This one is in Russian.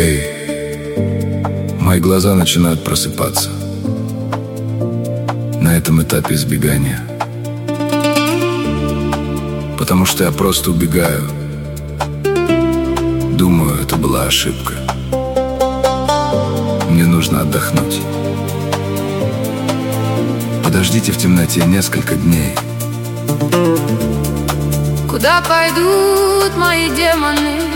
Мои глаза начинают просыпаться на этом этапе избегания, потому что я просто убегаю. Думаю, это была ошибка. Мне нужно отдохнуть. Подождите в темноте несколько дней. Куда пойдут мои демоны?